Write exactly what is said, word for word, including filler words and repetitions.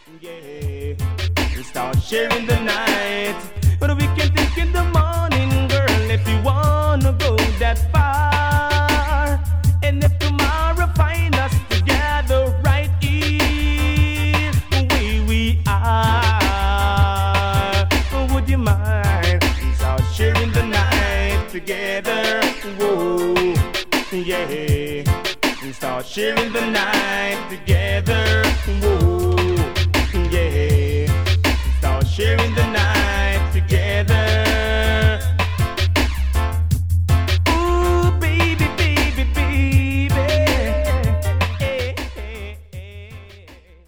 Yeah, we start sharing the night, but we can think in the morning, girl, if you wanna go that far. And if tomorrow find us together right here, where we are, would you mind? We start sharing the night together. Whoa, yeah, we start sharing the night together. Whoa. Yeah, start sharing the night.